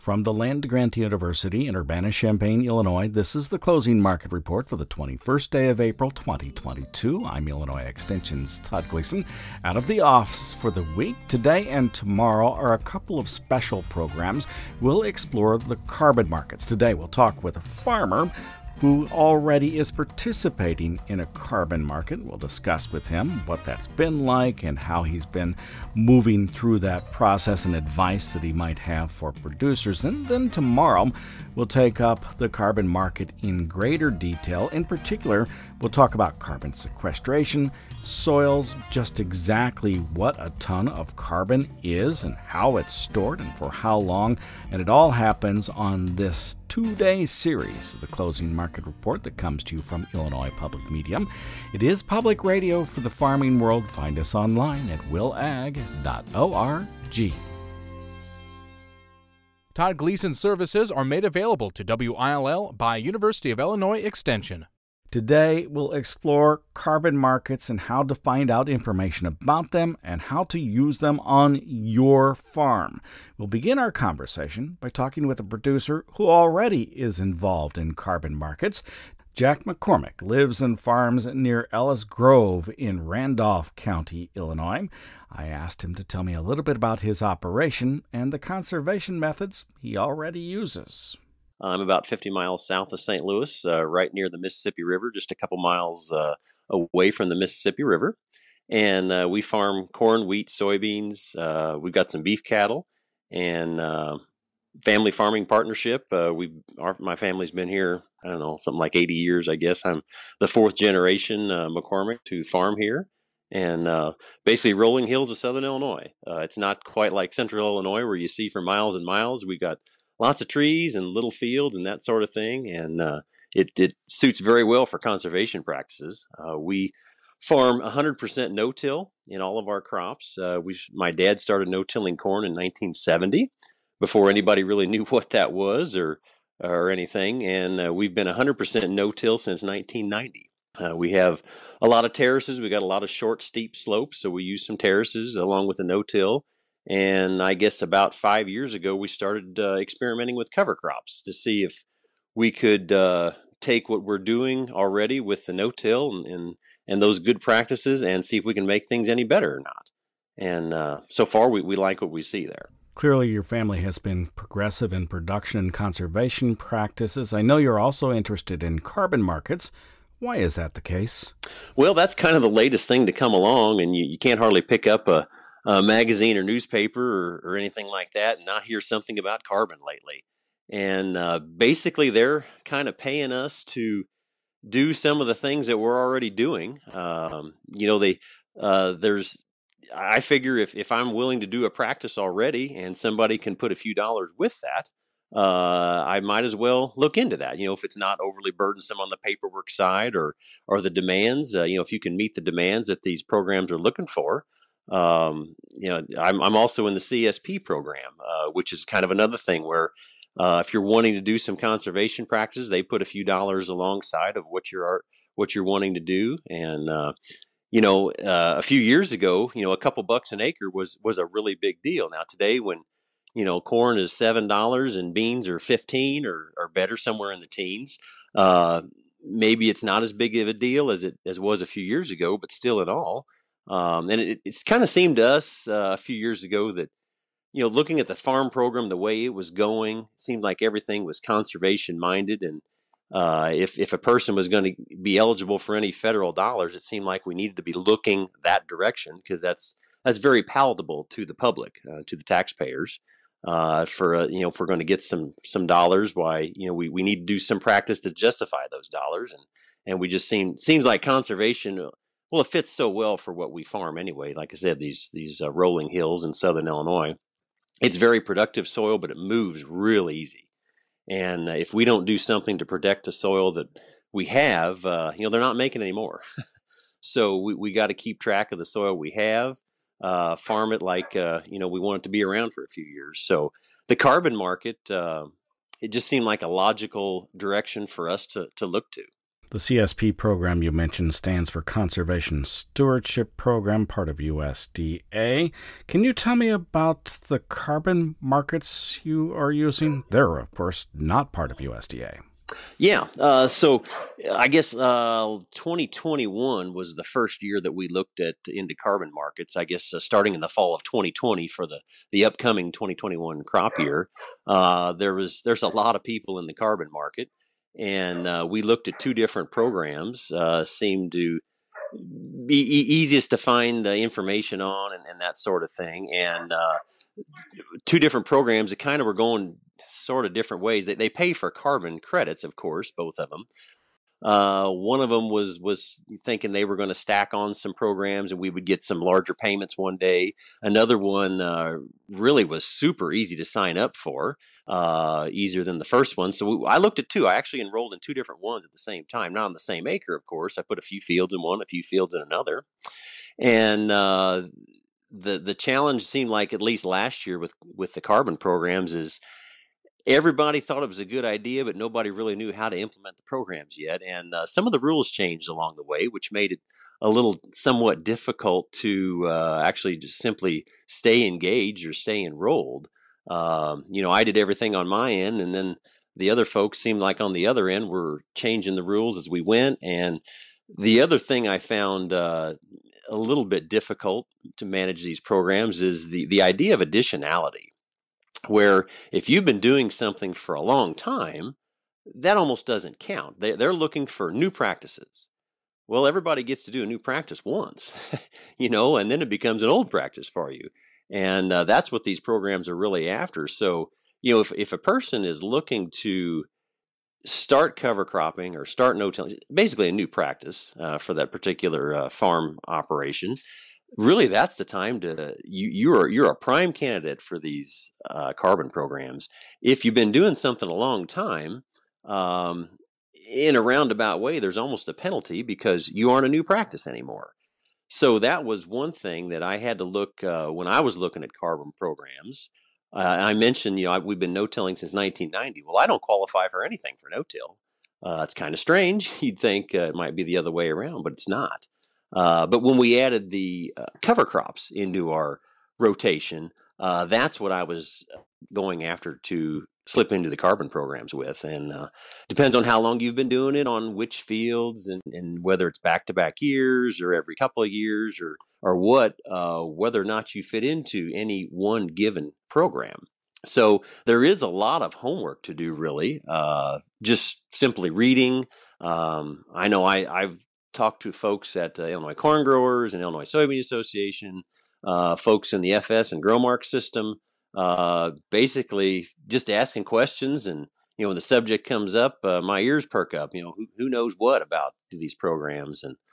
From the land-grant University in Urbana-Champaign, Illinois, this is the closing market report for the 21st day of April 2022. I'm Illinois Extension's Todd Gleason. Out of the office for the week, today and tomorrow are a couple of special programs. We'll explore the carbon markets. Today we'll talk with a farmer who already is participating in a carbon market. We'll discuss with him what that's been like and how he's been moving through that process and advice that he might have for producers. And then tomorrow, we'll take up the carbon market in greater detail. In particular, we'll talk about carbon sequestration, soils, just exactly what a ton of carbon is and how it's stored and for how long. And it all happens on this two-day series of the Closing Market Report that comes to you from Illinois Public Media. It is public radio for the farming world. Find us online at willag.org. Todd Gleason services are made available to WILL by University of Illinois Extension. Today, we'll explore carbon markets and how to find out information about them and how to use them on your farm. We'll begin our conversation by talking with a producer who already is involved in carbon markets. Jack McCormick lives and farms near Ellis Grove in Randolph County, Illinois. I asked him to tell me a little bit about his operation and the conservation methods he already uses. I'm about 50 miles south of St. Louis, right near the Mississippi River, just a couple miles away from the Mississippi River. And we farm corn, wheat, soybeans. We've got some beef cattle and family farming partnership. My family's been here, I don't know, something like 80 years, I guess. I'm the fourth generation McCormick to farm here. And basically rolling hills of southern Illinois. It's not quite like central Illinois where you see for miles and miles. We got lots of trees and little fields and that sort of thing, and it suits very well for conservation practices. We farm 100% no-till in all of our crops. My dad started no-tilling corn in 1970, before anybody really knew what that was or anything, and we've been 100% no-till since 1990. We have a lot of terraces. We got a lot of short, steep slopes, so we use some terraces along with the no-till. And I guess about 5 years ago, we started experimenting with cover crops to see if we could take what we're doing already with the no-till and those good practices and see if we can make things any better or not. And so far, we like what we see there. Clearly, your family has been progressive in production and conservation practices. I know you're also interested in carbon markets. Why is that the case? Well, that's kind of the latest thing to come along, and you can't hardly pick up a magazine or newspaper or anything like that and not hear something about carbon lately. And basically, they're kind of paying us to do some of the things that we're already doing. I figure if I'm willing to do a practice already and somebody can put a few dollars with that, I might as well look into that. If it's not overly burdensome on the paperwork side or the demands, if you can meet the demands that these programs are looking for. I'm also in the CSP program, which is kind of another thing where if you're wanting to do some conservation practices, they put a few dollars alongside of what you're wanting to do. And a few years ago, a couple bucks an acre was a really big deal. Now today, when corn is $7 and beans are 15 or better, somewhere in the teens, maybe it's not as big of a deal as it was a few years ago, but still in all. And it kind of seemed to us a few years ago that, looking at the farm program, the way it was going, it seemed like everything was conservation minded. And if a person was going to be eligible for any federal dollars, it seemed like we needed to be looking that direction because that's very palatable to the public, to the taxpayers. If we're going to get some dollars, why we need to do some practice to justify those dollars, and we just seems like conservation. Well, it fits so well for what we farm anyway. Like I said, these rolling hills in southern Illinois, it's very productive soil, but it moves real easy. And if we don't do something to protect the soil that we have, they're not making any more. So we got to keep track of the soil we have, farm it like we want it to be around for a few years. So the carbon market, it just seemed like a logical direction for us to look to. The CSP program you mentioned stands for Conservation Stewardship Program, part of USDA. Can you tell me about the carbon markets you are using? They're, of course, not part of USDA. Yeah. So I guess 2021 was the first year that we looked into carbon markets. I guess starting in the fall of 2020 for the upcoming 2021 crop year, there's a lot of people in the carbon market, and we looked at two different programs. Seemed to be easiest to find information on and that sort of thing, and two different programs that kind of were going sort of different ways. They pay for carbon credits, of course, both of them. One of them was thinking they were going to stack on some programs and we would get some larger payments one day. Another one really was super easy to sign up for, easier than the first one. So I looked at two. I actually enrolled in two different ones at the same time, not on the same acre, of course. I put a few fields in one, a few fields in another. And the challenge seemed like, at least last year with the carbon programs, is everybody thought it was a good idea, but nobody really knew how to implement the programs yet. And some of the rules changed along the way, which made it a little somewhat difficult to actually just simply stay engaged or stay enrolled. I did everything on my end, and then the other folks seemed like on the other end were changing the rules as we went. And the other thing I found a little bit difficult to manage these programs is the idea of additionality, where if you've been doing something for a long time, that almost doesn't count. They're looking for new practices. Well, everybody gets to do a new practice once, and then it becomes an old practice for you. And that's what these programs are really after. So, if a person is looking to start cover cropping or start no-tilling, basically a new practice for that particular farm operation, really that's the time to you're a prime candidate for these carbon programs. If you've been doing something a long time, in a roundabout way, there's almost a penalty because you aren't a new practice anymore. So that was one thing that I had to look when I was looking at carbon programs. I mentioned, we've been no-tilling since 1990. Well, I don't qualify for anything for no-till. It's kind of strange. You'd think it might be the other way around, but it's not. But when we added the cover crops into our rotation, that's what I was going after to slip into the carbon programs with. And depends on how long you've been doing it, on which fields, and whether it's back-to-back years or every couple of years or what, whether or not you fit into any one given program. So there is a lot of homework to do, really, just simply reading. I know I've talked to folks at Illinois Corn Growers and Illinois Soybean Association, folks in the FS and GrowMark system, basically just asking questions. And, when the subject comes up, my ears perk up, who knows what about these programs, and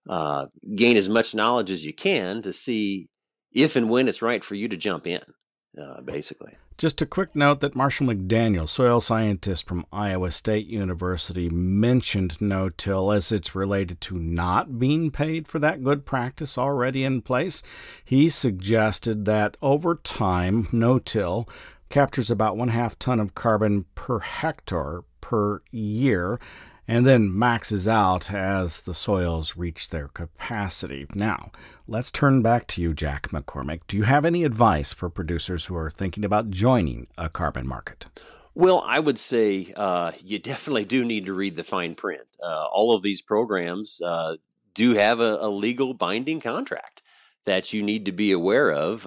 gain as much knowledge as you can to see if and when it's right for you to jump in, basically. Just a quick note that Marshall McDaniel, soil scientist from Iowa State University, mentioned no-till as it's related to not being paid for that good practice already in place. He suggested that over time, no-till captures about 1/2 ton of carbon per hectare per year, and then maxes out as the soils reach their capacity. Now, let's turn back to you, Jack McCormick. Do you have any advice for producers who are thinking about joining a carbon market? Well, I would say you definitely do need to read the fine print. All of these programs do have a legal binding contract that you need to be aware of.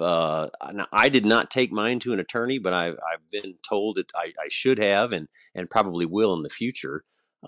I did not take mine to an attorney, but I've been told that I should have and probably will in the future.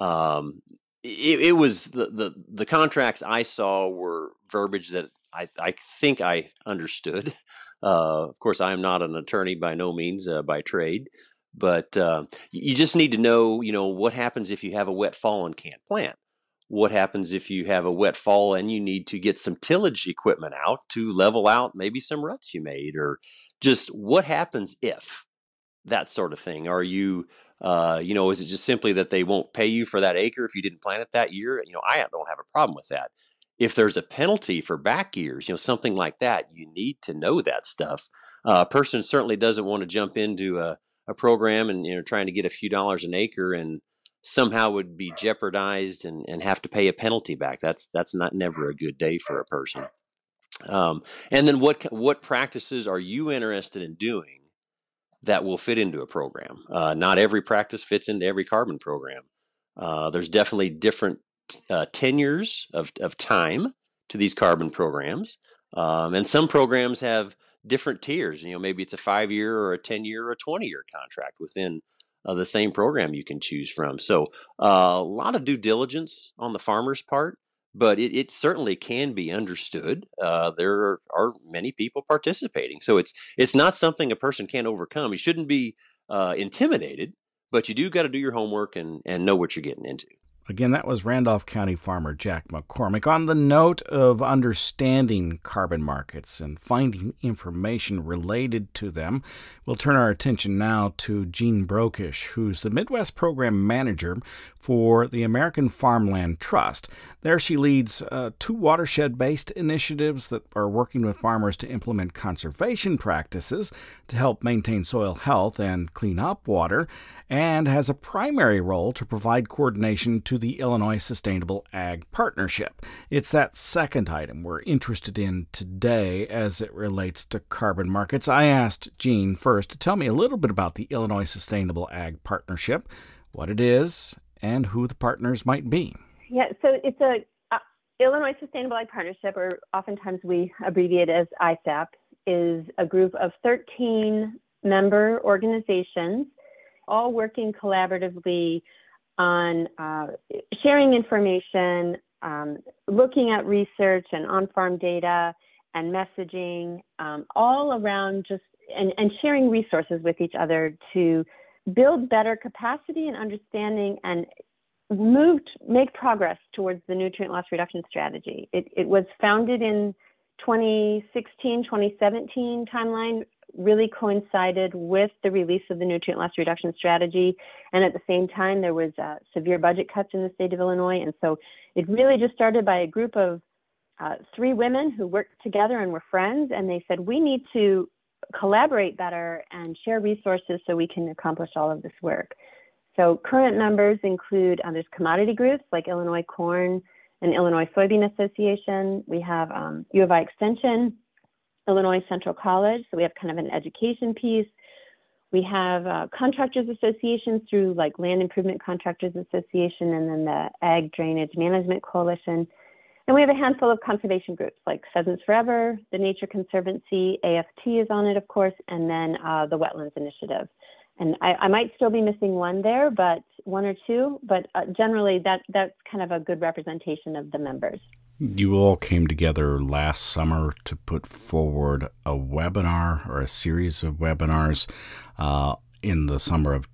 It was the contracts I saw were verbiage that I think I understood. Of course, I am not an attorney by no means by trade, but you just need to know, what happens if you have a wet fall and can't plant. What happens if you have a wet fall and you need to get some tillage equipment out to level out maybe some ruts you made, or just what happens if, that sort of thing. Are you, is it just simply that they won't pay you for that acre if you didn't plant it that year? I don't have a problem with that. If there's a penalty for back years, something like that, you need to know that stuff. A person certainly doesn't want to jump into a program and, trying to get a few dollars an acre and somehow would be jeopardized and have to pay a penalty back. That's not never a good day for a person. And then what practices are you interested in doing that will fit into a program? Not every practice fits into every carbon program. There's definitely different tenures of time to these carbon programs. And some programs have different tiers. Maybe it's a 5-year or a 10-year or a 20-year contract within the same program you can choose from. So a lot of due diligence on the farmer's part, but it certainly can be understood. There are many people participating. So it's not something a person can't overcome. You shouldn't be intimidated, but you do got to do your homework and know what you're getting into. Again, that was Randolph County farmer Jack McCormick. On the note of understanding carbon markets and finding information related to them, we'll turn our attention now to Jean Brokish, who's the Midwest Program Manager for the American Farmland Trust. There she leads 2 watershed-based initiatives that are working with farmers to implement conservation practices to help maintain soil health and clean up water, and has a primary role to provide coordination to the Illinois Sustainable Ag Partnership. It's that second item we're interested in today as it relates to carbon markets. I asked Jean first to tell me a little bit about the Illinois Sustainable Ag Partnership, what it is, and who the partners might be. Yeah, so it's a Illinois Sustainable Ag Partnership, or oftentimes we abbreviate as ISAP, is a group of 13 member organizations, all working collaboratively on sharing information, looking at research and on-farm data and messaging, all around and sharing resources with each other to build better capacity and understanding and make progress towards the nutrient loss reduction strategy. It was founded in 2016, 2017 timeline, really coincided with the release of the nutrient loss reduction strategy. And at the same time, there was severe budget cuts in the state of Illinois. And so it really just started by a group of 3 women who worked together and were friends. And they said, we need to collaborate better and share resources so we can accomplish all of this work. So current members include, there's commodity groups like Illinois Corn and Illinois Soybean Association. We have U of I Extension, Illinois Central College, so we have kind of an education piece. We have contractors associations through like Land Improvement Contractors Association and then the Ag Drainage Management Coalition. And we have a handful of conservation groups like Pheasants Forever, the Nature Conservancy, AFT is on it, of course, and then the Wetlands Initiative. And I might still be missing one there, but 1 or 2, but generally that's kind of a good representation of the members. You all came together last summer to put forward a webinar or a series of webinars in the summer of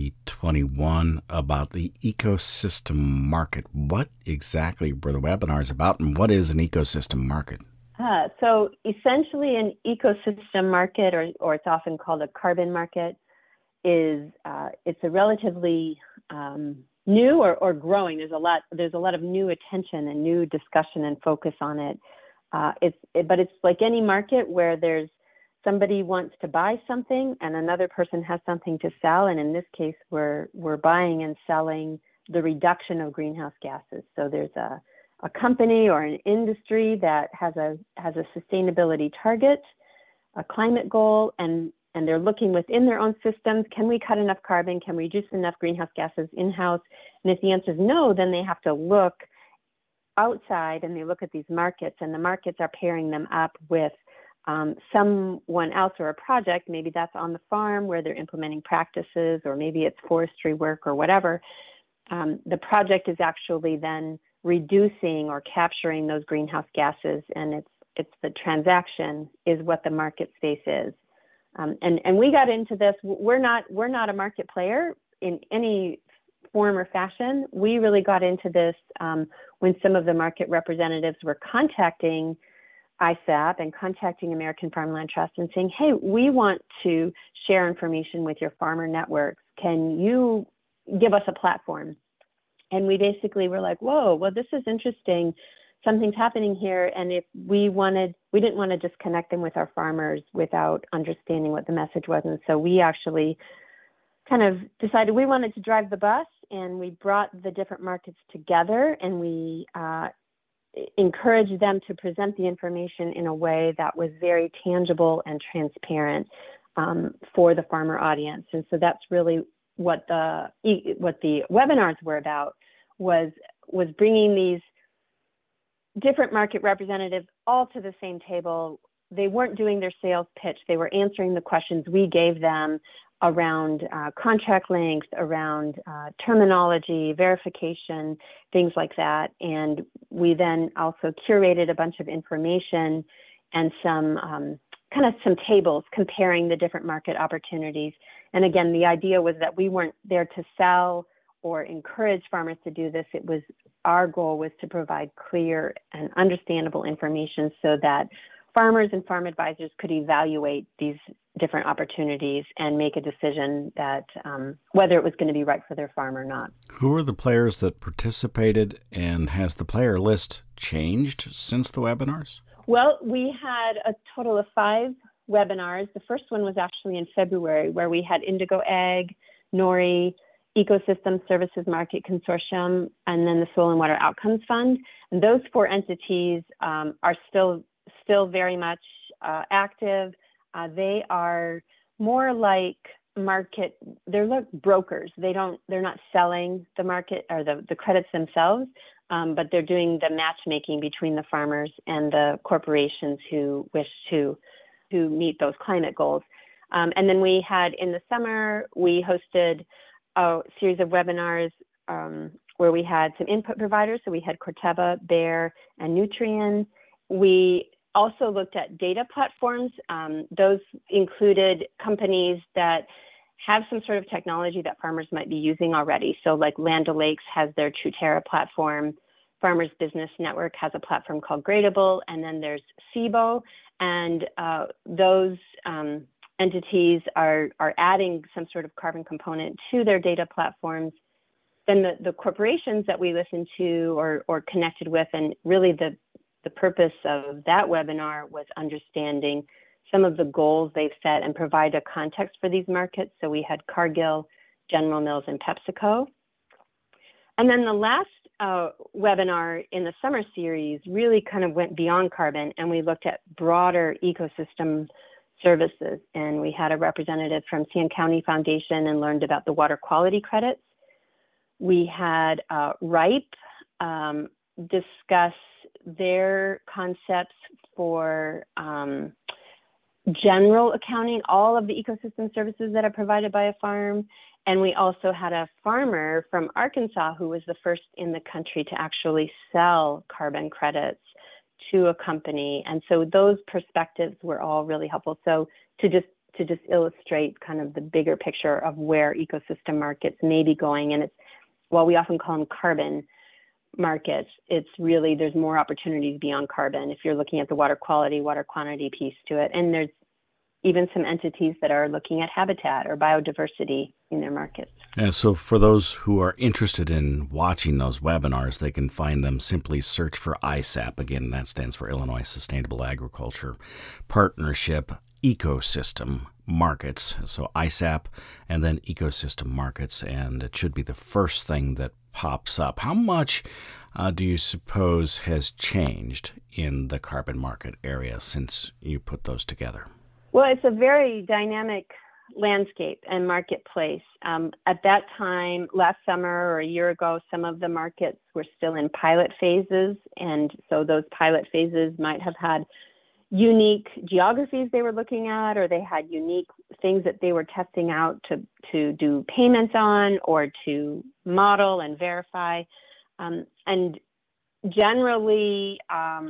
2021 about the ecosystem market. What exactly were the webinars about, and what is an ecosystem market? So essentially an ecosystem market, or it's often called a carbon market, is it's a relatively new or growing. There's a lot of new attention and new discussion and focus on it. But it's like any market where there's somebody wants to buy something and another person has something to sell, and in this case, we're buying and selling the reduction of greenhouse gases. So there's a company or an industry that has a sustainability target, a climate goal, and they're looking within their own systems, can we cut enough carbon? Can we reduce enough greenhouse gases in-house? And if the answer is no, then they have to look outside and they look at these markets, and the markets are pairing them up with someone else or a project. Maybe that's on the farm where they're implementing practices, or maybe it's forestry work or whatever. The project is actually then reducing or capturing those greenhouse gases, and it's the transaction is what the market space is. And we got into this. We're not a market player in any form or fashion. We really got into this when some of the market representatives were contacting ISAP and contacting American Farmland Trust and saying, hey, we want to share information with your farmer networks. Can you give us a platform? And we basically were like, whoa, well, this is interesting. Something's happening here. And if we didn't want to just connect them with our farmers without understanding what the message was. And so we actually kind of decided we wanted to drive the bus, and we brought the different markets together, and we encouraged them to present the information in a way that was very tangible and transparent for the farmer audience. And so that's really what the webinars were about, was bringing these different market representatives all to the same table. They weren't doing their sales pitch. They were answering the questions we gave them around contract length, around terminology, verification, things like that. And we then also curated a bunch of information and some tables comparing the different market opportunities. And again, the idea was that we weren't there to sell or encourage farmers to do this. Our goal was to provide clear and understandable information so that farmers and farm advisors could evaluate these different opportunities and make a decision that whether it was going to be right for their farm or not. Who are the players that participated, and has the player list changed since the webinars? Well, we had a total of 5 webinars. The first one was actually in February, where we had Indigo Ag, NORI, Ecosystem Services Market Consortium, and then the Soil and Water Outcomes Fund. And those 4 entities are still very much active. They are more like they're like brokers. They're not selling the market or the credits themselves, but they're doing the matchmaking between the farmers and the corporations who wish to meet those climate goals. And then we had, in the summer, we hosted a series of webinars where we had some input providers. So we had Corteva, Bayer, and Nutrien. We also looked at data platforms. Those included companies that have some sort of technology that farmers might be using already. So like Land O'Lakes has their Truterra platform. Farmers Business Network has a platform called Gradable. And then there's SIBO. And those entities are adding some sort of carbon component to their data platforms. Then the corporations that we listened to or connected with, and really the purpose of that webinar was understanding some of the goals they've set and provide a context for these markets. So we had Cargill, General Mills, and PepsiCo. And then the last webinar in the summer series really kind of went beyond carbon, and we looked at broader ecosystem services. And we had a representative from Sand County Foundation and learned about the water quality credits. We had RIPE discuss their concepts for general accounting, all of the ecosystem services that are provided by a farm. And we also had a farmer from Arkansas who was the first in the country to actually sell carbon credits to a company. And so those perspectives were all really helpful. So to just illustrate kind of the bigger picture of where ecosystem markets may be going. And while we often call them carbon markets, it's really, there's more opportunities beyond carbon if you're looking at the water quality, water quantity piece to it. And there's even some entities that are looking at habitat or biodiversity in their markets. And so for those who are interested in watching those webinars, they can find them. Simply search for ISAP. Again, that stands for Illinois Sustainable Agriculture Partnership Ecosystem Markets. So ISAP and then Ecosystem Markets, and it should be the first thing that pops up. How much do you suppose has changed in the carbon market area since you put those together? Well, it's a very dynamic landscape and marketplace. At that time, last summer or a year ago, some of the markets were still in pilot phases. And so those pilot phases might have had unique geographies they were looking at, or they had unique things that they were testing out to do payments on or to model and verify. And generally,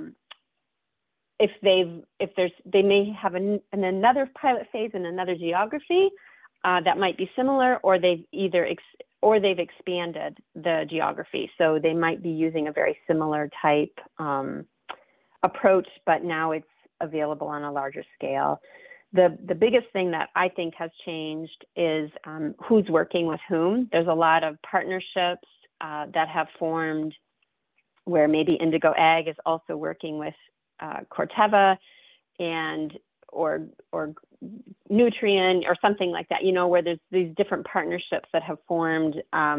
they may have another pilot phase in another geography that might be similar, or they've expanded the geography. So they might be using a very similar type approach, but now it's available on a larger scale. The biggest thing that I think has changed is who's working with whom. There's a lot of partnerships that have formed where maybe Indigo Ag is also working with Corteva or Nutrien or something like that, where there's these different partnerships that have formed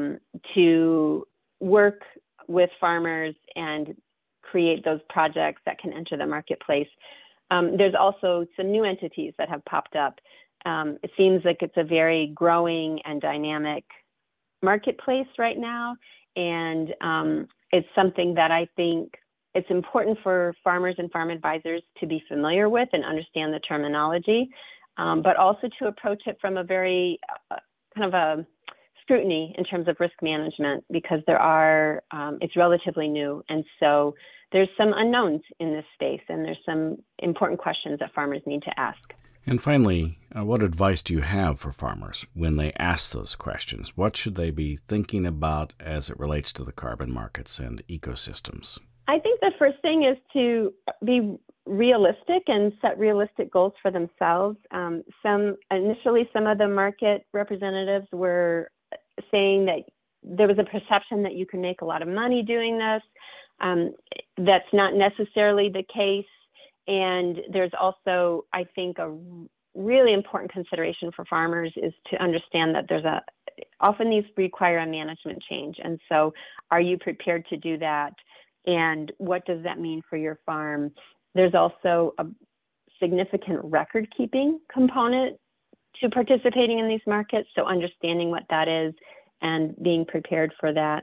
to work with farmers and create those projects that can enter the marketplace. There's also some new entities that have popped up. It seems like it's a very growing and dynamic marketplace right now. And it's something that I think it's important for farmers and farm advisors to be familiar with and understand the terminology, but also to approach it from a very kind of a scrutiny in terms of risk management, because it's relatively new. And so there's some unknowns in this space, and there's some important questions that farmers need to ask. And finally, what advice do you have for farmers when they ask those questions? What should they be thinking about as it relates to the carbon markets and ecosystems? I think the first thing is to be realistic and set realistic goals for themselves. Initially, some of the market representatives were saying that there was a perception that you can make a lot of money doing this. That's not necessarily the case. And there's also, I think, a really important consideration for farmers is to understand that often these require a management change. And so are you prepared to do that? And what does that mean for your farm? There's also a significant record keeping component to participating in these markets. So understanding what that is and being prepared for that.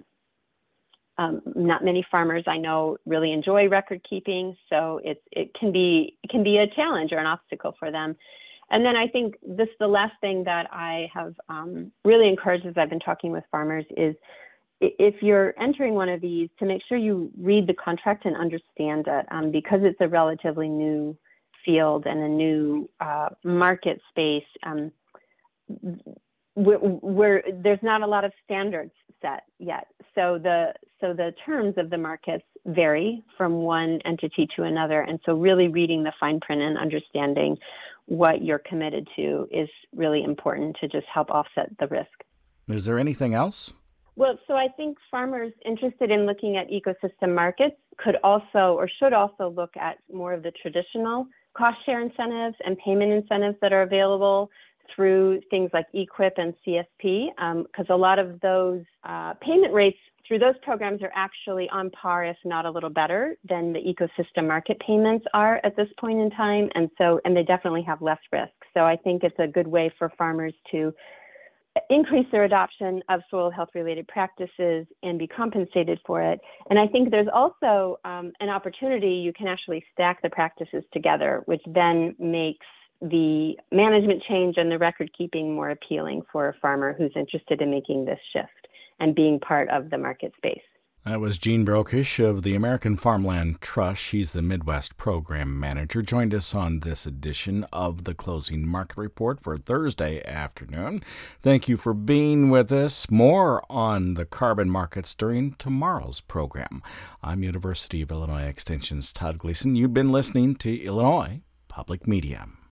Not many farmers I know really enjoy record keeping, so it can be a challenge or an obstacle for them. And then I think the last thing that I have really encouraged as I've been talking with farmers is, if you're entering one of these, to make sure you read the contract and understand it, because it's a relatively new field and a new market space. Where there's not a lot of standards set yet. So the terms of the markets vary from one entity to another. And so really reading the fine print and understanding what you're committed to is really important to just help offset the risk. Is there anything else? Well, so I think farmers interested in looking at ecosystem markets could also or should also look at more of the traditional cost share incentives and payment incentives that are available through things like EQIP and CSP, because a lot of those payment rates through those programs are actually on par, if not a little better, than the ecosystem market payments are at this point in time. And they definitely have less risk. So I think it's a good way for farmers to increase their adoption of soil health related practices and be compensated for it. And I think there's also an opportunity. You can actually stack the practices together, which then makes the management change and the record keeping more appealing for a farmer who's interested in making this shift and being part of the market space. That was Jean Brokish of the American Farmland Trust. She's the Midwest Program Manager. Joined us on this edition of the Closing Market Report for Thursday afternoon. Thank you for being with us. More on the carbon markets during tomorrow's program. I'm University of Illinois Extension's Todd Gleason. You've been listening to Illinois Public Media.